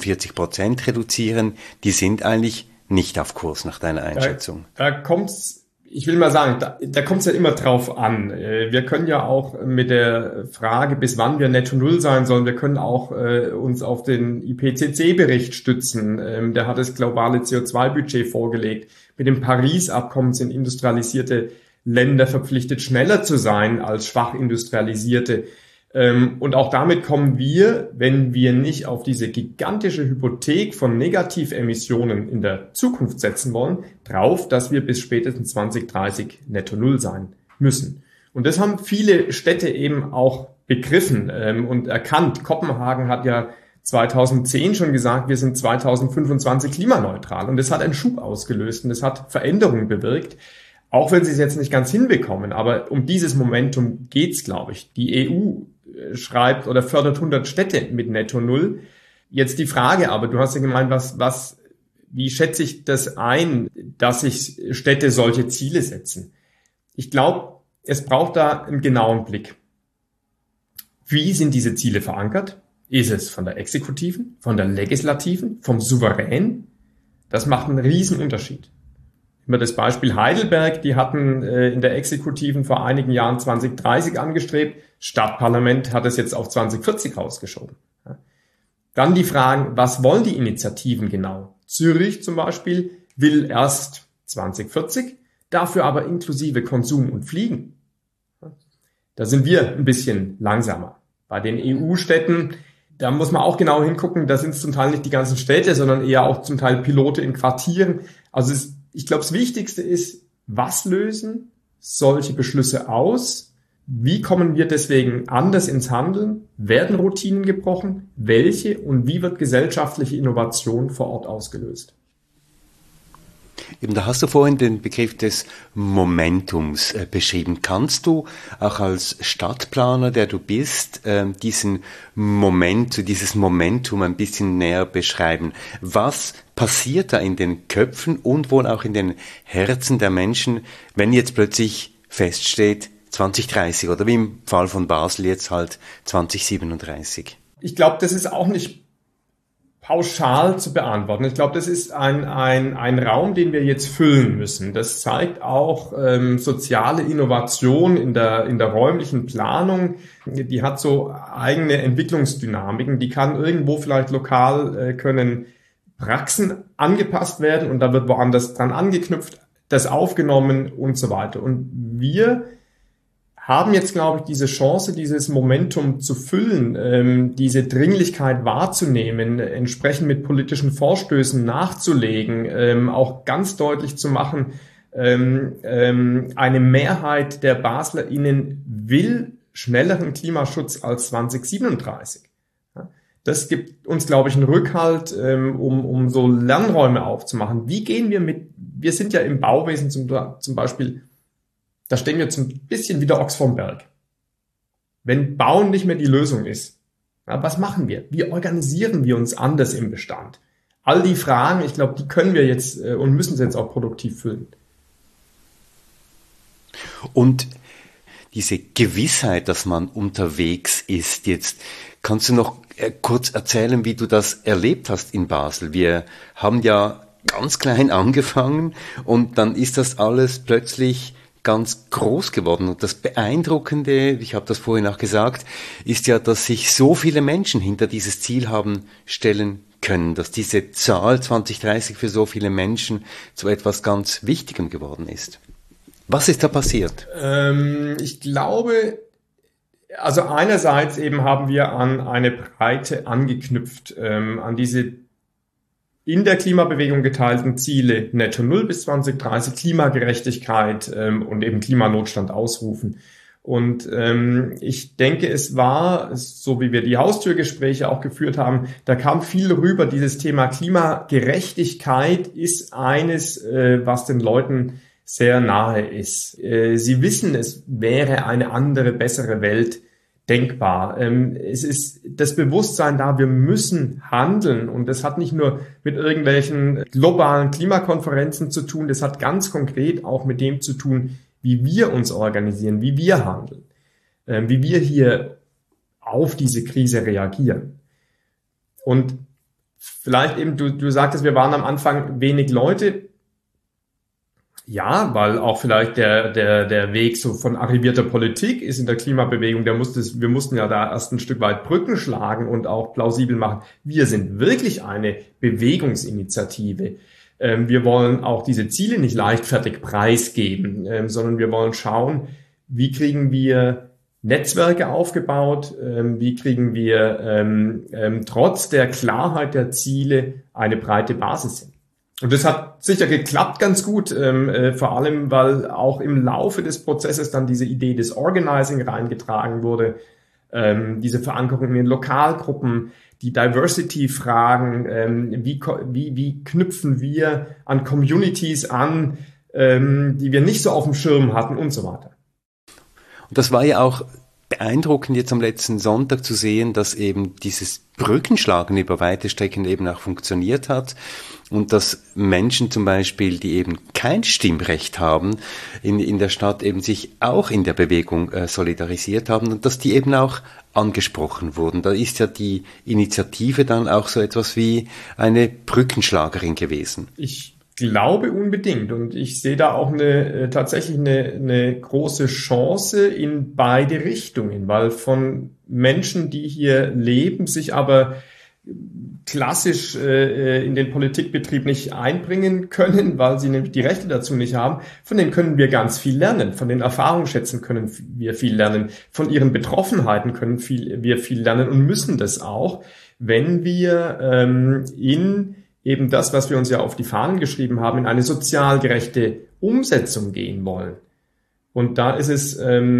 45% reduzieren, die sind eigentlich nicht auf Kurs nach deiner Einschätzung. Da kommt's. Ich will mal sagen, da kommt es ja immer drauf an. Wir können ja auch mit der Frage, bis wann wir Netto Null sein sollen, wir können auch uns auf den IPCC-Bericht stützen. Der hat das globale CO2-Budget vorgelegt. Mit dem Paris-Abkommen sind industrialisierte Länder verpflichtet, schneller zu sein als schwach industrialisierte. Und auch damit kommen wir, wenn wir nicht auf diese gigantische Hypothek von Negativemissionen in der Zukunft setzen wollen, drauf, dass wir bis spätestens 2030 Netto Null sein müssen. Und das haben viele Städte eben auch begriffen und erkannt. Kopenhagen hat ja 2010 schon gesagt, wir sind 2025 klimaneutral. Und das hat einen Schub ausgelöst und das hat Veränderungen bewirkt. Auch wenn sie es jetzt nicht ganz hinbekommen, aber um dieses Momentum geht's, glaube ich. Die EU schreibt oder fördert 100 Städte mit Netto Null. Jetzt die Frage aber, du hast ja gemeint, wie schätze ich das ein, dass sich Städte solche Ziele setzen? Ich glaube, es braucht da einen genauen Blick. Wie sind diese Ziele verankert? Ist es von der Exekutiven, von der Legislativen, vom Souverän? Das macht einen riesen Unterschied. Immer das Beispiel Heidelberg, die hatten in der Exekutiven vor einigen Jahren 2030 angestrebt. Stadtparlament hat es jetzt auf 2040 rausgeschoben. Dann die Fragen, was wollen die Initiativen genau? Zürich zum Beispiel will erst 2040, dafür aber inklusive Konsum und Fliegen. Da sind wir ein bisschen langsamer. Bei den EU-Städten, da muss man auch genau hingucken, da sind es zum Teil nicht die ganzen Städte, sondern eher auch zum Teil Pilote in Quartieren. Also ich glaube, das Wichtigste ist, was lösen solche Beschlüsse aus? Wie kommen wir deswegen anders ins Handeln? Werden Routinen gebrochen? Welche und wie wird gesellschaftliche Innovation vor Ort ausgelöst? Eben, da hast du vorhin den Begriff des Momentums beschrieben. Kannst du auch als Stadtplaner, der du bist, dieses Momentum ein bisschen näher beschreiben? Was passiert da in den Köpfen und wohl auch in den Herzen der Menschen, wenn jetzt plötzlich feststeht 2030 oder wie im Fall von Basel jetzt halt 2037? Ich glaube, das ist auch nicht pauschal zu beantworten. Ich glaube, das ist ein Raum, den wir jetzt füllen müssen. Das zeigt auch soziale Innovation in der räumlichen Planung. Die hat so eigene Entwicklungsdynamiken. Die kann irgendwo vielleicht lokal können Praxen angepasst werden und da wird woanders dran angeknüpft, das aufgenommen und so weiter. Und wir haben jetzt, glaube ich, diese Chance, dieses Momentum zu füllen, diese Dringlichkeit wahrzunehmen, entsprechend mit politischen Vorstößen nachzulegen, auch ganz deutlich zu machen, eine Mehrheit der BaslerInnen will schnelleren Klimaschutz als 2037. Das gibt uns, glaube ich, einen Rückhalt, um so Lernräume aufzumachen. Wie gehen wir wir sind ja im Bauwesen zum Beispiel, da stehen wir zum bisschen wie der Ochs vom Berg. Wenn Bauen nicht mehr die Lösung ist, Ja, was machen wir? Wie organisieren wir uns anders im Bestand? All die Fragen, ich glaube, die können wir jetzt und müssen sie jetzt auch produktiv füllen. Und diese Gewissheit, dass man unterwegs ist jetzt, kannst du noch kurz erzählen, wie du das erlebt hast in Basel? Wir haben ja ganz klein angefangen und dann ist das alles plötzlich ganz groß geworden. Und das Beeindruckende, ich habe das vorhin auch gesagt, ist ja, dass sich so viele Menschen hinter dieses Ziel haben stellen können, dass diese Zahl 2030 für so viele Menschen zu etwas ganz Wichtigem geworden ist. Was ist da passiert? Ich glaube, also einerseits eben haben wir an eine Breite angeknüpft, an diese in der Klimabewegung geteilten Ziele Netto Null bis 2030, Klimagerechtigkeit und eben Klimanotstand ausrufen. Und ich denke, es war, so wie wir die Haustürgespräche auch geführt haben, da kam viel rüber, dieses Thema Klimagerechtigkeit ist eines, was den Leuten sehr nahe ist. Sie wissen, es wäre eine andere, bessere Welt denkbar. Es ist das Bewusstsein da, wir müssen handeln. Und das hat nicht nur mit irgendwelchen globalen Klimakonferenzen zu tun, das hat ganz konkret auch mit dem zu tun, wie wir uns organisieren, wie wir handeln, wie wir hier auf diese Krise reagieren. Und vielleicht eben, du sagtest, wir waren am Anfang wenig Leute. Ja, weil auch vielleicht der Weg so von arrivierter Politik ist in der Klimabewegung, wir mussten ja da erst ein Stück weit Brücken schlagen und auch plausibel machen. Wir sind wirklich eine Bewegungsinitiative. Wir wollen auch diese Ziele nicht leichtfertig preisgeben, sondern wir wollen schauen, wie kriegen wir Netzwerke aufgebaut, wie kriegen wir trotz der Klarheit der Ziele eine breite Basis hin. Und das hat sicher geklappt ganz gut, vor allem, weil auch im Laufe des Prozesses dann diese Idee des Organizing reingetragen wurde, diese Verankerung in den Lokalgruppen, die Diversity-Fragen, wie knüpfen wir an Communities an, die wir nicht so auf dem Schirm hatten und so weiter. Und das war ja auch beeindruckend jetzt am letzten Sonntag zu sehen, dass eben dieses Brückenschlagen über weite Strecken eben auch funktioniert hat und dass Menschen zum Beispiel, die eben kein Stimmrecht haben, in der Stadt eben sich auch in der Bewegung solidarisiert haben und dass die eben auch angesprochen wurden. Da ist ja die Initiative dann auch so etwas wie eine Brückenschlagerin gewesen. Ich glaube unbedingt und ich sehe da auch tatsächlich eine große Chance in beide Richtungen, weil von Menschen, die hier leben, sich aber klassisch in den Politikbetrieb nicht einbringen können, weil sie nämlich die Rechte dazu nicht haben, von denen können wir ganz viel lernen, von den Erfahrungsschätzen können wir viel lernen, von ihren Betroffenheiten können wir viel lernen und müssen das auch, wenn wir in eben das, was wir uns ja auf die Fahnen geschrieben haben, in eine sozial gerechte Umsetzung gehen wollen. Und da ist es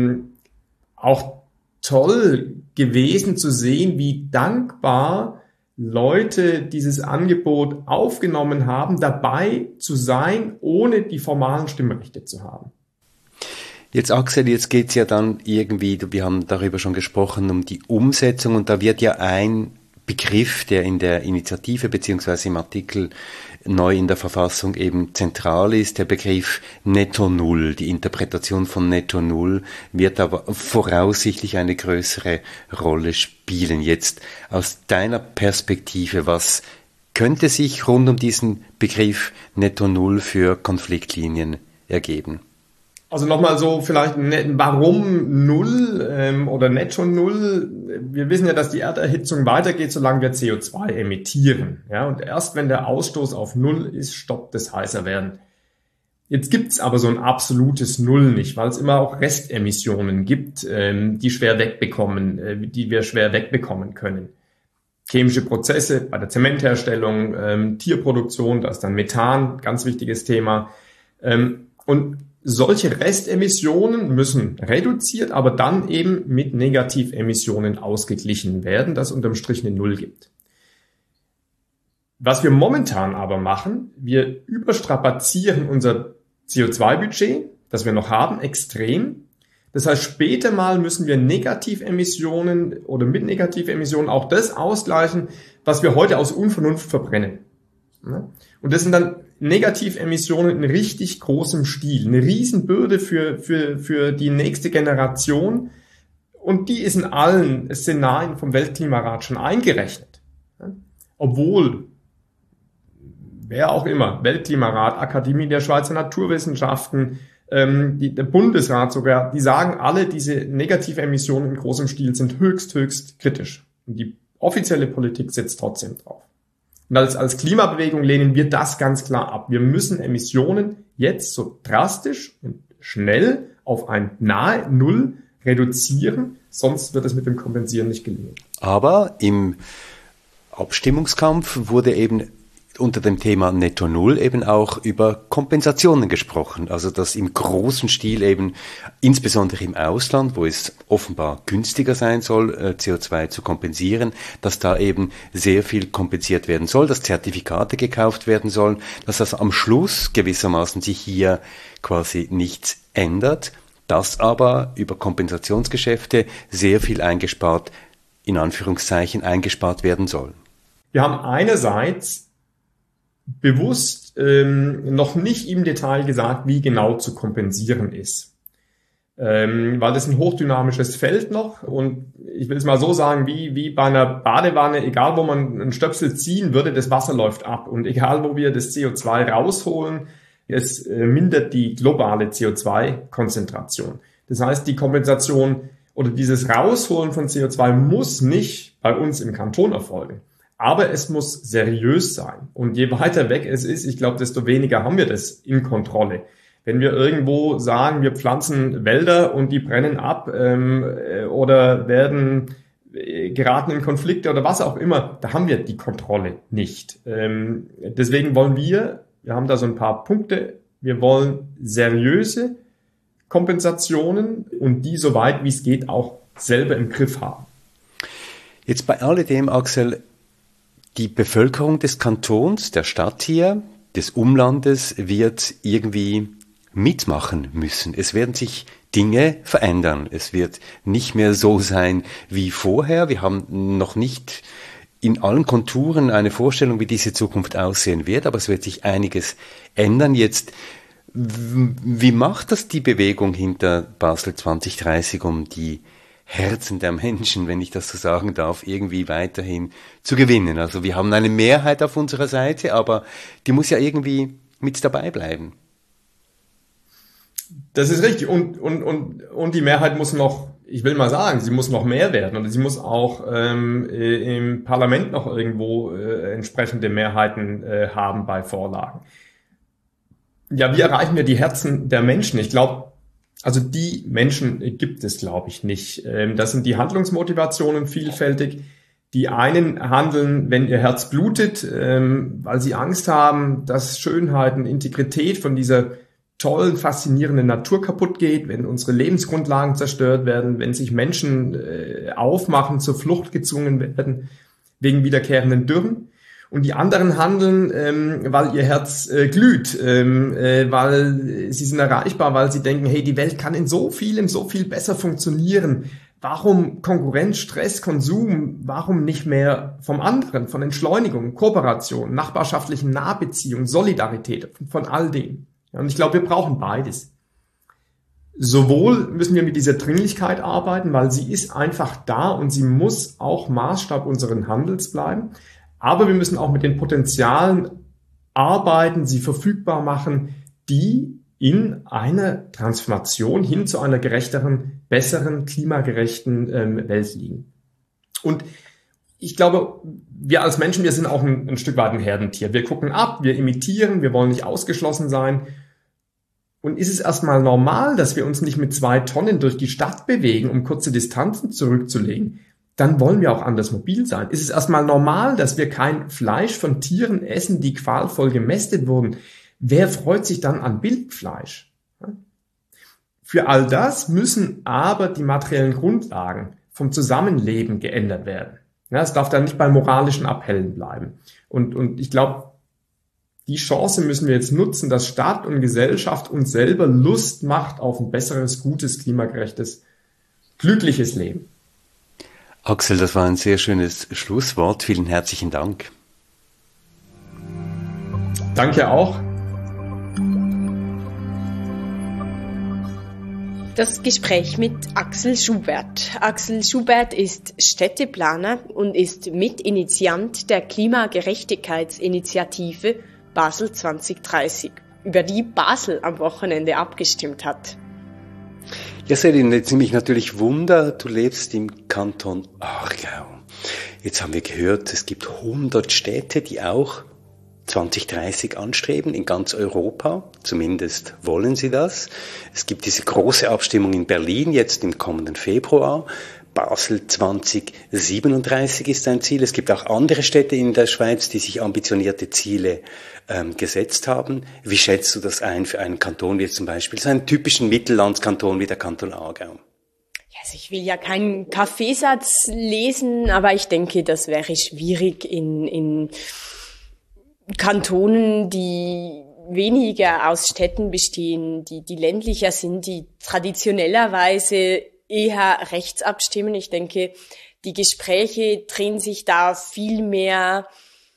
auch toll gewesen zu sehen, wie dankbar Leute dieses Angebot aufgenommen haben, dabei zu sein, ohne die formalen Stimmrechte zu haben. Jetzt Axel, jetzt geht's ja dann irgendwie, wir haben darüber schon gesprochen, um die Umsetzung und da wird ja ein Begriff, der in der Initiative beziehungsweise im Artikel neu in der Verfassung eben zentral ist, der Begriff Netto Null. Die Interpretation von Netto Null wird aber voraussichtlich eine größere Rolle spielen. Jetzt aus deiner Perspektive, was könnte sich rund um diesen Begriff Netto Null für Konfliktlinien ergeben? Also nochmal so vielleicht, warum Null oder Netto Null? Wir wissen ja, dass die Erderhitzung weitergeht, solange wir CO2 emittieren. Ja, und erst wenn der Ausstoß auf Null ist, stoppt das Heißerwerden. Jetzt gibt's aber so ein absolutes Null nicht, weil es immer auch Restemissionen gibt, die wir schwer wegbekommen können. Chemische Prozesse bei der Zementherstellung, Tierproduktion, da ist dann Methan, ganz wichtiges Thema. Und solche Restemissionen müssen reduziert, aber dann eben mit Negativemissionen ausgeglichen werden, das unterm Strich eine Null gibt. Was wir momentan aber machen, wir überstrapazieren unser CO2-Budget, das wir noch haben, extrem. Das heißt, später mal müssen wir Negativemissionen oder mit Negativemissionen auch das ausgleichen, was wir heute aus Unvernunft verbrennen. Und das sind dann Negativemissionen in richtig großem Stil, eine Riesenbürde für die nächste Generation. Und die ist in allen Szenarien vom Weltklimarat schon eingerechnet. Obwohl, wer auch immer, Weltklimarat, Akademie der Schweizer Naturwissenschaften, der Bundesrat sogar, die sagen alle, diese Negativemissionen in großem Stil sind höchst kritisch. Und die offizielle Politik setzt trotzdem drauf. Und als Klimabewegung lehnen wir das ganz klar ab. Wir müssen Emissionen jetzt so drastisch und schnell auf ein nahe Null reduzieren, sonst wird es mit dem Kompensieren nicht gelingen. Aber im Abstimmungskampf wurde eben unter dem Thema Netto Null eben auch über Kompensationen gesprochen. Also dass im großen Stil eben, insbesondere im Ausland, wo es offenbar günstiger sein soll, CO2 zu kompensieren, dass da eben sehr viel kompensiert werden soll, dass Zertifikate gekauft werden sollen, dass das am Schluss gewissermaßen sich hier quasi nichts ändert, dass aber über Kompensationsgeschäfte sehr viel eingespart, in Anführungszeichen eingespart werden soll. Wir haben einerseits bewusst noch nicht im Detail gesagt, wie genau zu kompensieren ist. Weil das ein hochdynamisches Feld noch und ich will es mal so sagen, wie bei einer Badewanne, egal wo man einen Stöpsel ziehen würde, das Wasser läuft ab und egal wo wir das CO2 rausholen, es mindert die globale CO2-Konzentration. Das heißt, die Kompensation oder dieses Rausholen von CO2 muss nicht bei uns im Kanton erfolgen. Aber es muss seriös sein. Und je weiter weg es ist, ich glaube, desto weniger haben wir das in Kontrolle. Wenn wir irgendwo sagen, wir pflanzen Wälder und die brennen ab oder geraten in Konflikte oder was auch immer, da haben wir die Kontrolle nicht. Deswegen wollen wir haben da so ein paar Punkte, wir wollen seriöse Kompensationen und die so weit wie es geht auch selber im Griff haben. Jetzt bei alledem, Axel, die Bevölkerung des Kantons, der Stadt hier, des Umlandes wird irgendwie mitmachen müssen. Es werden sich Dinge verändern. Es wird nicht mehr so sein wie vorher. Wir haben noch nicht in allen Konturen eine Vorstellung, wie diese Zukunft aussehen wird, aber es wird sich einiges ändern. Jetzt, wie macht das die Bewegung hinter Basel 2030, um die Herzen der Menschen, wenn ich das so sagen darf, irgendwie weiterhin zu gewinnen? Also wir haben eine Mehrheit auf unserer Seite, aber die muss ja irgendwie mit dabei bleiben. Das ist richtig. Und die Mehrheit muss noch, ich will mal sagen, sie muss noch mehr werden und sie muss auch im Parlament noch irgendwo entsprechende Mehrheiten haben bei Vorlagen. Ja, wie erreichen wir die Herzen der Menschen? Ich glaube, also die Menschen gibt es, glaube ich, nicht. Das sind die Handlungsmotivationen vielfältig. Die einen handeln, wenn ihr Herz blutet, weil sie Angst haben, dass Schönheit und Integrität von dieser tollen, faszinierenden Natur kaputt geht, wenn unsere Lebensgrundlagen zerstört werden, wenn sich Menschen aufmachen, zur Flucht gezwungen werden, wegen wiederkehrenden Dürren. Und die anderen handeln, weil ihr Herz glüht, weil sie sind erreichbar, weil sie denken, hey, die Welt kann in so vielem so viel besser funktionieren. Warum Konkurrenz, Stress, Konsum? Warum nicht mehr vom anderen, von Entschleunigung, Kooperation, nachbarschaftlichen Nahbeziehungen, Solidarität, von all dem? Und ich glaube, wir brauchen beides. Sowohl müssen wir mit dieser Dringlichkeit arbeiten, weil sie ist einfach da und sie muss auch Maßstab unseren Handels bleiben. Aber wir müssen auch mit den Potenzialen arbeiten, sie verfügbar machen, die in einer Transformation hin zu einer gerechteren, besseren, klimagerechten Welt liegen. Und ich glaube, wir als Menschen, wir sind auch ein Stück weit ein Herdentier. Wir gucken ab, wir imitieren, wir wollen nicht ausgeschlossen sein. Und ist es erstmal normal, dass wir uns nicht mit 2 Tonnen durch die Stadt bewegen, um kurze Distanzen zurückzulegen? Dann wollen wir auch anders mobil sein. Ist es erstmal normal, dass wir kein Fleisch von Tieren essen, die qualvoll gemästet wurden? Wer freut sich dann an Billigfleisch? Für all das müssen aber die materiellen Grundlagen vom Zusammenleben geändert werden. Ja, es darf dann nicht bei moralischen Appellen bleiben. Und ich glaube, die Chance müssen wir jetzt nutzen, dass Staat und Gesellschaft uns selber Lust macht auf ein besseres, gutes, klimagerechtes, glückliches Leben. Axel, das war ein sehr schönes Schlusswort. Vielen herzlichen Dank. Danke auch. Das Gespräch mit Axel Schubert. Axel Schubert ist Städteplaner und ist Mitinitiant der Klimagerechtigkeitsinitiative Basel 2030, über die Basel am Wochenende abgestimmt hat. Ja, Selin, jetzt nehme ich natürlich Wunder, du lebst im Kanton Aargau. Jetzt haben wir gehört, es gibt 100 Städte, die auch 2030 anstreben, in ganz Europa. Zumindest wollen sie das. Es gibt diese große Abstimmung in Berlin, jetzt im kommenden Februar. Basel 2037 ist ein Ziel. Es gibt auch andere Städte in der Schweiz, die sich ambitionierte Ziele gesetzt haben. Wie schätzt du das ein für einen Kanton wie jetzt zum Beispiel, so einen typischen Mittellandskanton wie der Kanton Aargau? Also ich will ja keinen Kaffeesatz lesen, aber ich denke, das wäre schwierig in Kantonen, die weniger aus Städten bestehen, die ländlicher sind, die traditionellerweise eher rechts abstimmen. Ich denke, die Gespräche drehen sich da viel mehr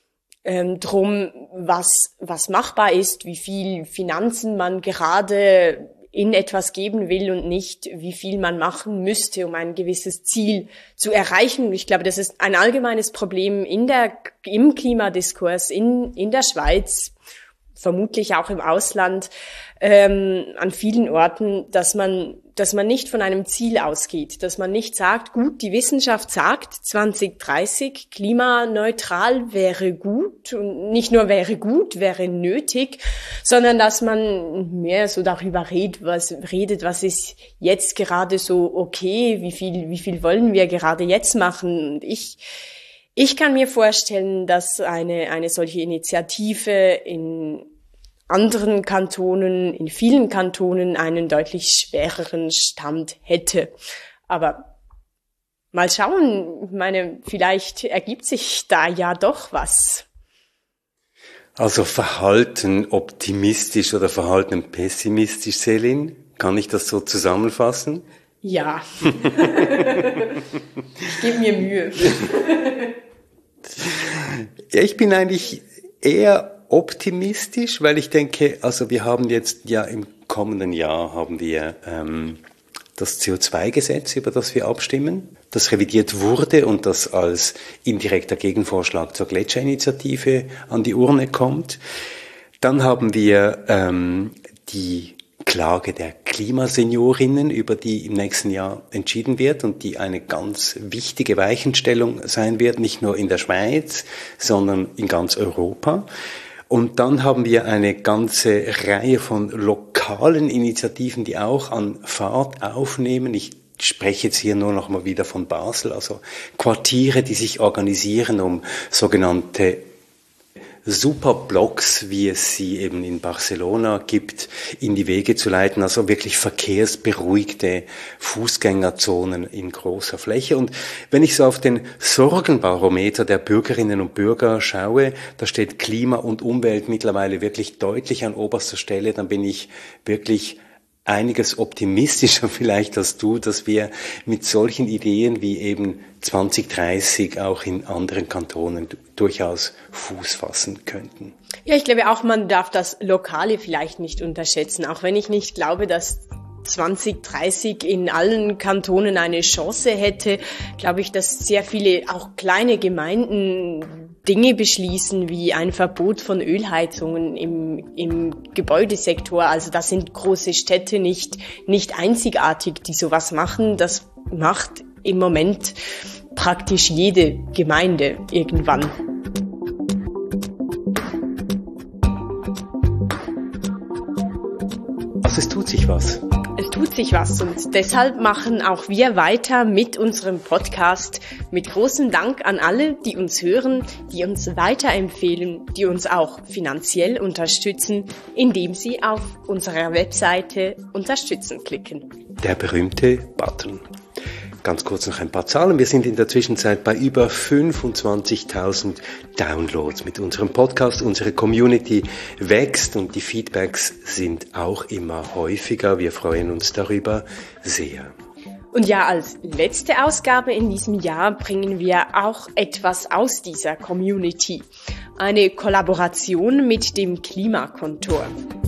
drum, was machbar ist, wie viel Finanzen man gerade in etwas geben will und nicht, wie viel man machen müsste, um ein gewisses Ziel zu erreichen. Ich glaube, das ist ein allgemeines Problem im Klimadiskurs in der Schweiz, vermutlich auch im Ausland, an vielen Orten, dass man nicht von einem Ziel ausgeht, dass man nicht sagt, gut, die Wissenschaft sagt, 2030 klimaneutral wäre gut und nicht nur wäre gut, wäre nötig, sondern dass man mehr so darüber redet, was ist jetzt gerade so okay, wie viel wollen wir gerade jetzt machen. Und ich kann mir vorstellen, dass eine solche Initiative in anderen Kantonen, in vielen Kantonen einen deutlich schwereren Stand hätte. Aber mal schauen, ich meine, vielleicht ergibt sich da ja doch was. Also verhalten optimistisch oder verhalten pessimistisch, Selin? Kann ich das so zusammenfassen? Ja. Ich gebe mir Mühe. Ja, ich bin eigentlich eher optimistisch, weil ich denke, also wir haben jetzt ja im kommenden Jahr haben wir das CO2-Gesetz, über das wir abstimmen, das revidiert wurde und das als indirekter Gegenvorschlag zur Gletscherinitiative an die Urne kommt. Dann haben wir die Klage der Klimaseniorinnen, über die im nächsten Jahr entschieden wird und die eine ganz wichtige Weichenstellung sein wird, nicht nur in der Schweiz, sondern in ganz Europa. Und dann haben wir eine ganze Reihe von lokalen Initiativen, die auch an Fahrt aufnehmen. Ich spreche jetzt hier nur noch mal wieder von Basel, also Quartiere, die sich organisieren, um sogenannte Superblocks, wie es sie eben in Barcelona gibt, in die Wege zu leiten, also wirklich verkehrsberuhigte Fußgängerzonen in großer Fläche. Und wenn ich so auf den Sorgenbarometer der Bürgerinnen und Bürger schaue, da steht Klima und Umwelt mittlerweile wirklich deutlich an oberster Stelle, dann bin ich wirklich einiges optimistischer vielleicht als du, dass wir mit solchen Ideen wie eben 2030 auch in anderen Kantonen durchaus Fuß fassen könnten. Ja, ich glaube auch, man darf das Lokale vielleicht nicht unterschätzen, auch wenn ich nicht glaube, dass 2030 in allen Kantonen eine Chance hätte, glaube ich, dass sehr viele auch kleine Gemeinden Dinge beschließen, wie ein Verbot von Ölheizungen im Gebäudesektor. Also da sind große Städte nicht einzigartig, die sowas machen. Das macht im Moment praktisch jede Gemeinde irgendwann. Also es tut sich was. Es tut sich was und deshalb machen auch wir weiter mit unserem Podcast. Mit großem Dank an alle, die uns hören, die uns weiterempfehlen, die uns auch finanziell unterstützen, indem sie auf unserer Webseite Unterstützen klicken. Der berühmte Button. Ganz kurz noch ein paar Zahlen. Wir sind in der Zwischenzeit bei über 25.000 Downloads mit unserem Podcast. Unsere Community wächst und die Feedbacks sind auch immer häufiger. Wir freuen uns darüber sehr. Und ja, als letzte Ausgabe in diesem Jahr bringen wir auch etwas aus dieser Community. Eine Kollaboration mit dem Klimakontor.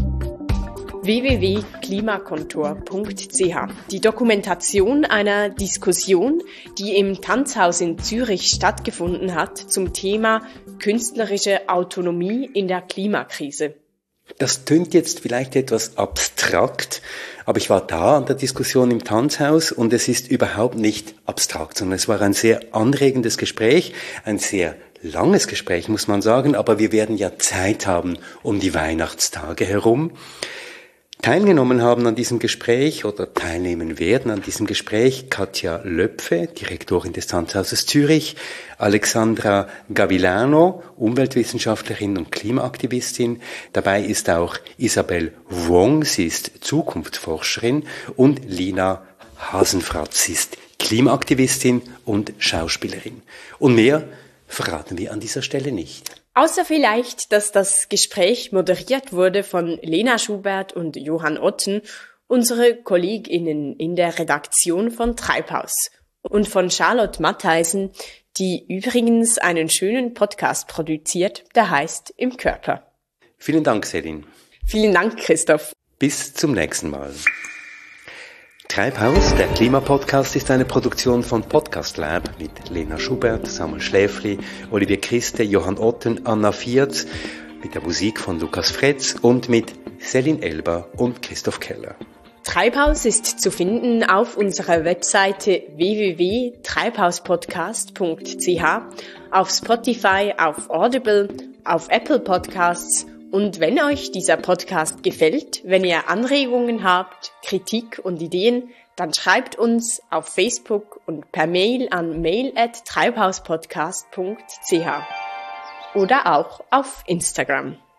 www.klimakontor.ch. Die Dokumentation einer Diskussion, die im Tanzhaus in Zürich stattgefunden hat, zum Thema künstlerische Autonomie in der Klimakrise. Das tönt jetzt vielleicht etwas abstrakt, aber ich war da an der Diskussion im Tanzhaus und es ist überhaupt nicht abstrakt, sondern es war ein sehr anregendes Gespräch, ein sehr langes Gespräch, muss man sagen, aber wir werden ja Zeit haben um die Weihnachtstage herum. Teilgenommen haben an diesem Gespräch oder teilnehmen werden an diesem Gespräch Katja Löpfe, Direktorin des Tanzhauses Zürich, Alexandra Gavilano, Umweltwissenschaftlerin und Klimaaktivistin. Dabei ist auch Isabel Wong, sie ist Zukunftsforscherin, und Lina Hasenfratz, sie ist Klimaaktivistin und Schauspielerin. Und mehr verraten wir an dieser Stelle nicht. Außer vielleicht, dass das Gespräch moderiert wurde von Lena Schubert und Johann Otten, unsere KollegInnen in der Redaktion von Treibhaus, und von Charlotte Mattheisen, die übrigens einen schönen Podcast produziert, der heißt Im Körper. Vielen Dank, Selin. Vielen Dank, Christoph. Bis zum nächsten Mal. Treibhaus, der Klimapodcast, ist eine Produktion von Podcast Lab mit Lena Schubert, Samuel Schläfli, Olivier Christe, Johann Otten, Anna Viertz, mit der Musik von Lukas Fretz und mit Selin Elber und Christoph Keller. Treibhaus ist zu finden auf unserer Webseite www.treibhauspodcast.ch, auf Spotify, auf Audible, auf Apple Podcasts. Und wenn euch dieser Podcast gefällt, wenn ihr Anregungen habt, Kritik und Ideen, dann schreibt uns auf Facebook und per Mail an mail@treibhauspodcast.ch oder auch auf Instagram.